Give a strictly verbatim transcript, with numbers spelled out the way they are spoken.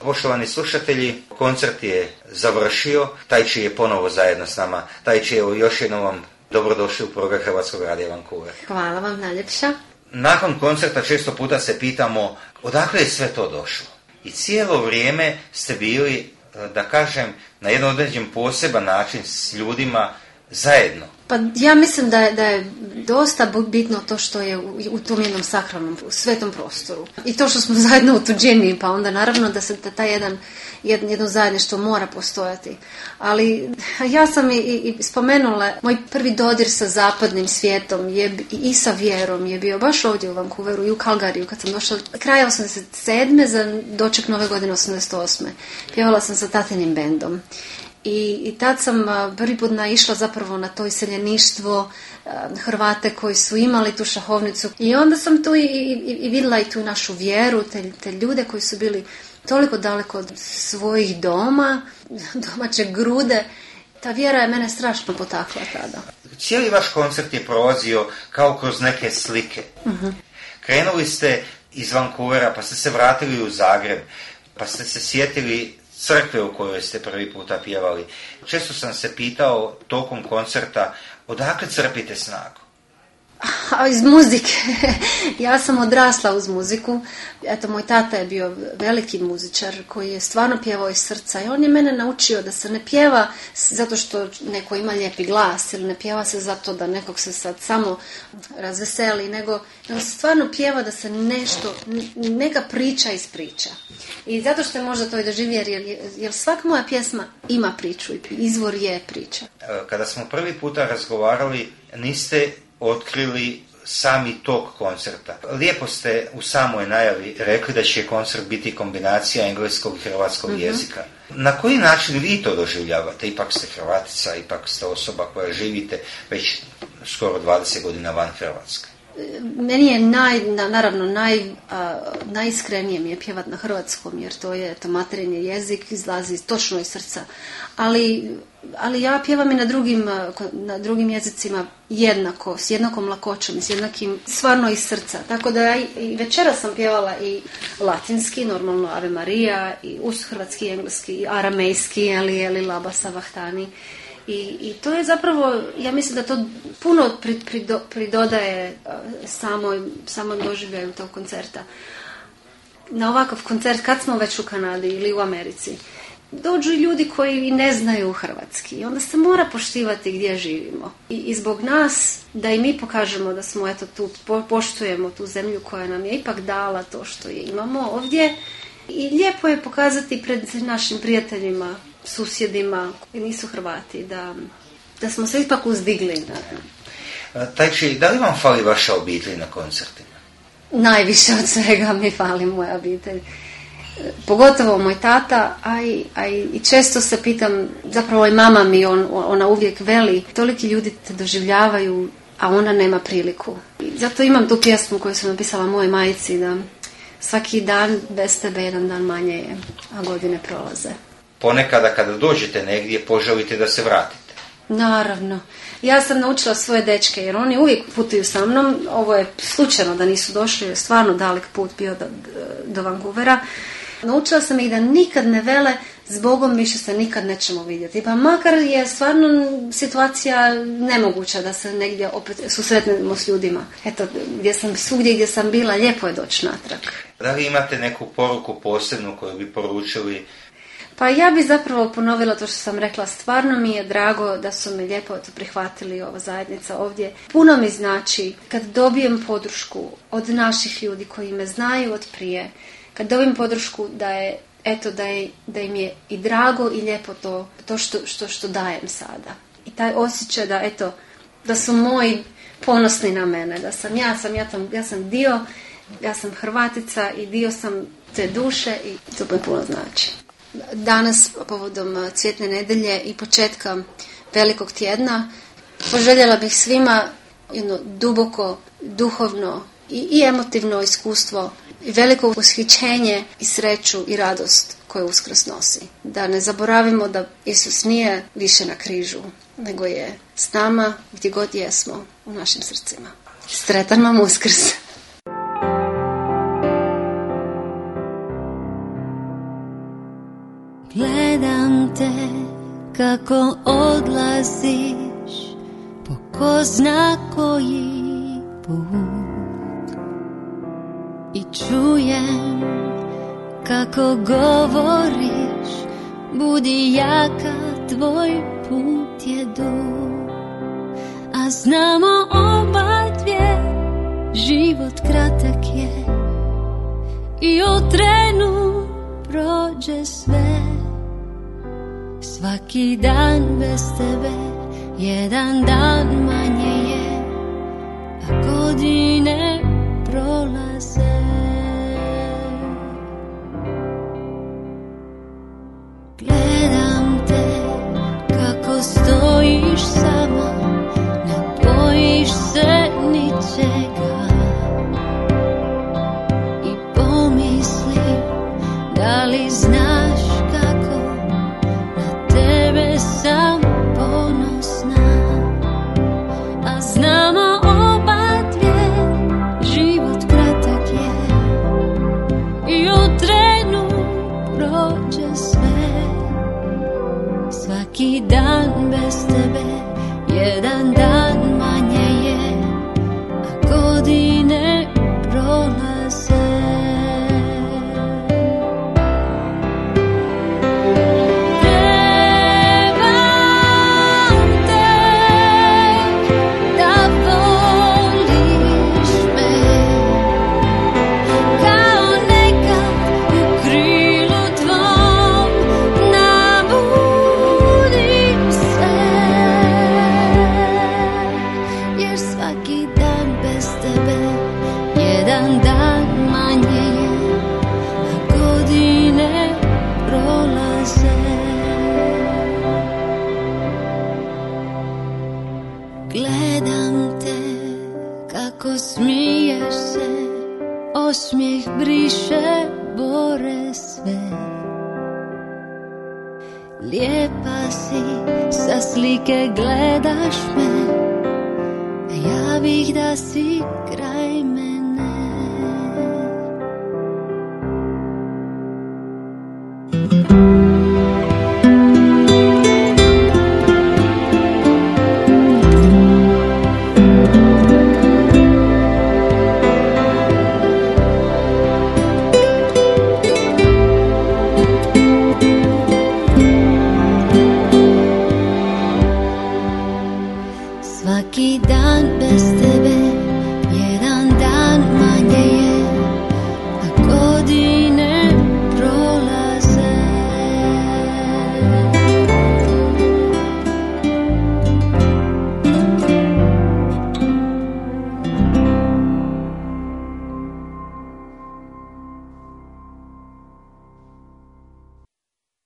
Poštovani slušatelji, koncert je završio, Tajči je ponovo zajedno s nama. Tajči, evo još jednom vam dobrodošli u program Hrvatskog radija Vancouver. Hvala vam najljepša. Nakon koncerta često puta se pitamo odakle je sve to došlo. I cijelo vrijeme ste bili, da kažem, na jedan određen poseban način s ljudima zajedno. Pa ja mislim da je, da je dosta bitno to što je u, u tom jednom sakralnom, svetom prostoru. I to što smo zajedno utuđeni, pa onda naravno da se taj jedan, jedno, jedno zajedništvo mora postojati. Ali ja sam i, i spomenula, moj prvi dodir sa zapadnim svijetom je, i sa vjerom je bio baš ovdje u Vancouveru i u Calgaryu kad sam došla kraja osamdeset sedme za doček nove godine osamdeset osme. Pjevala sam sa tatinim bendom. I, i tad sam prvi put naišla zapravo na to iseljeništvo, Hrvate koji su imali tu šahovnicu. I onda sam tu i, i, i vidjela i tu našu vjeru, te, te ljude koji su bili toliko daleko od svojih doma, domaće grude. Ta vjera je mene strašno potakla tada. Cijeli vaš koncert je prolazio kao kroz neke slike. Uh-huh. Krenuli ste iz Vancouvera, pa ste se vratili u Zagreb, pa ste se sjetili crkve u kojoj ste prvi puta pjevali. Često sam se pitao tokom koncerta odakle crpite snagu? A iz muzike. Ja sam odrasla uz muziku. Eto, moj tata je bio veliki muzičar koji je stvarno pjevao iz srca i on je mene naučio da se ne pjeva zato što neko ima lijepi glas ili ne pjeva se zato da nekog se sad samo razveseli, nego, nego se stvarno pjeva da se nešto, neka priča ispriča. I zato što je možda to i doživio, jer, jer svaka moja pjesma ima priču i izvor je priča. Kada smo prvi puta razgovarali, niste otkrili sami tok koncerta. Lijepo ste u samoj najavi rekli da će koncert biti kombinacija engleskog i hrvatskog mm-hmm. jezika. Na koji način vi to doživljavate? Ipak ste Hrvatica, ipak ste osoba koja živite već skoro dvadeset godina van Hrvatske. Meni je naj, naravno naj, a, najiskrenije mi je pjevat na hrvatskom, jer to je to materinji jezik, izlazi točno iz srca. Ali, ali ja pjevam i na drugim, na drugim jezicima jednako, s jednakom lakoćom, s jednakim, stvarno iz srca. Tako da ja i večera sam pjevala i latinski, normalno Ave Maria, i uz hrvatski, engleski, i aramejski, ali, ali Labasa Vahtani. I, I to je zapravo, ja mislim da to puno prido, pridodaje samoj, samom doživljaju tog koncerta. Na ovakav koncert, kad smo već u Kanadi ili u Americi, dođu i ljudi koji ne znaju hrvatski. I onda se mora poštivati gdje živimo. I, i zbog nas, da i mi pokažemo da smo eto tu, po, poštujemo tu zemlju koja nam je ipak dala to što je imamo ovdje. I lijepo je pokazati pred našim prijateljima, susjedima koji nisu Hrvati, da, da smo se ipak uzdigli. Tajči, da li vam fali vaša obitelj na koncertima? Najviše od svega mi fali moja obitelj. Pogotovo moj tata, a i, a i često se pitam, zapravo i mama mi, on, ona uvijek veli, toliki ljudi te doživljavaju, a ona nema priliku. I zato imam tu pjesmu koju sam napisala mojoj majci, da svaki dan bez tebe jedan dan manje je, a godine prolaze. Ponekada kada dođete negdje poželite da se vratite. Naravno. Ja sam naučila svoje dečke jer oni uvijek putuju sa mnom. Ovo je slučajno da nisu došli, jer je stvarno dalek put bio do, do Vancouvera. Naučila sam ih da nikad ne vele zbogom više se nikad nećemo vidjeti. Pa makar je stvarno situacija nemoguća da se negdje opet susretnemo s ljudima. Eto, gdje sam, svugdje gdje sam bila, lijepo je doći natrag. Da li imate neku poruku posebnu koju bi poručili? Pa ja bi zapravo ponovila to što sam rekla, stvarno mi je drago da su me lijepo prihvatili ova zajednica ovdje. Puno mi znači kad dobijem podršku od naših ljudi koji me znaju od prije, kad dobijem podršku da je, eto, da, je, da im je i drago i lijepo to, to što, što, što dajem sada. I taj osjećaj da, eto, da su moji ponosni na mene, da sam ja, sam, ja, tam, ja sam dio, ja sam Hrvatica i dio sam te duše i to me puno znači. Danas, povodom Cvjetne nedjelje i početka velikog tjedna, poželjela bih svima jedno duboko, duhovno i, i emotivno iskustvo, i veliko ushićenje i sreću i radost koju Uskrs nosi. Da ne zaboravimo da Isus nije više na križu, nego je s nama gdje god jesmo u našim srcima. Sretan vam Uskrs! Gledam te kako odlaziš po ko zna koji put i čujem kako govoriš, budi jaka, tvoj put je dug, a znamo oba dvije, život kratak je i u trenu prođe sve. Svaki dan bez tebe jedan dan manje je, a godine prolaze. Gledam te kako stojiš sama, ne bojiš se ničega i pomislim da li znaš kako na tebe sam ponosna, a znamo oba dvije, život kratak je i u trenu prođe sve. Svaki dan bez tebe jedan dan manje je, a godine prolaze. Gledam te kako smiješ se, osmijeh briše bore sve. Lijepa si, sa slike gledaš me, a ja bih da si kraj mene.